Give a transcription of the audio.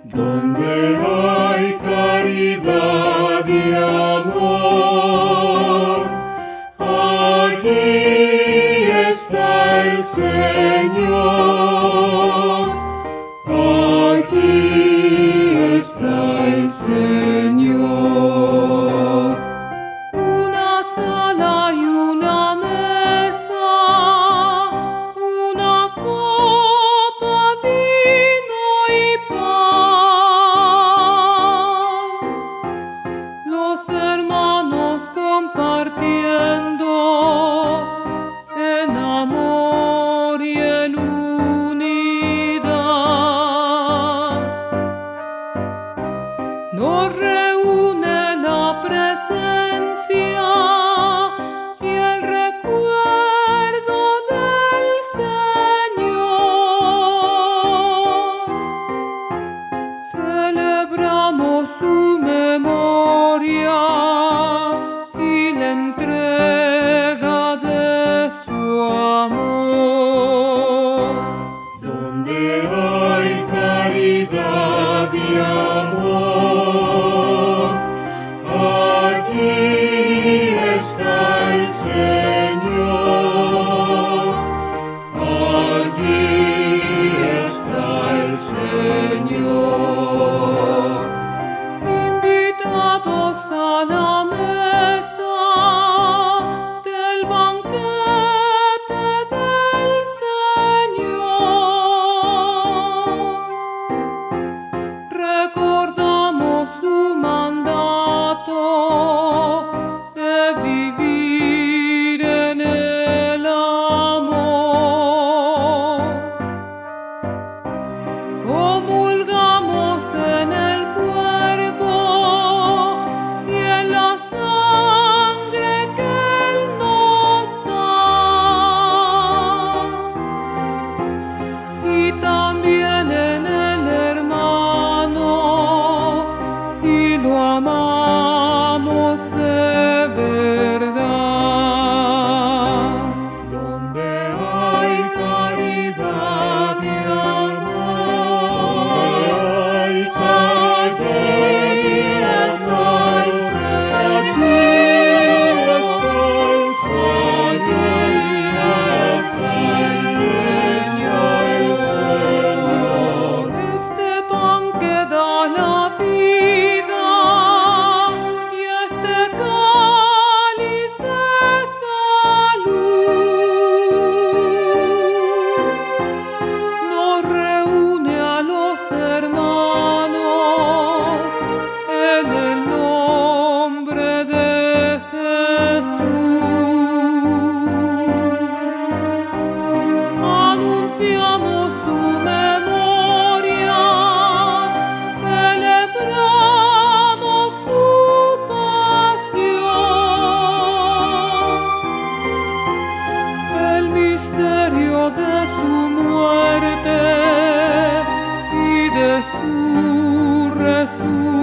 Donde hay caridad y amor, allí está el Señor. Allí está el Señor. Una sala y una mesa, una copa, vino y pan. Los hermanos compartiendo en amor y en unidad. Nos reúne la presencia y el recuerdo del Señor. Celebramos su memoria y la entrega de su amor. Donde hay caridad y amor, allí está el Señor. Allí está el Señor. Invitados a la mesa del banquete del Señor, recordamos su mandato de vivir en el amor. Comulgamos en el cuerpo y en la sangre que Él nos da, y también en el hermano, si lo amamos de verdad. Donde hay caridad y amor, hay caridad está el Señor. Este pan que da la vida y este cáliz de salud nos reúne a los hermanos en el nombre de Jesús. Anunciamos su memoria, celebramos su pasión, el misterio de su muerte y de su resurrección.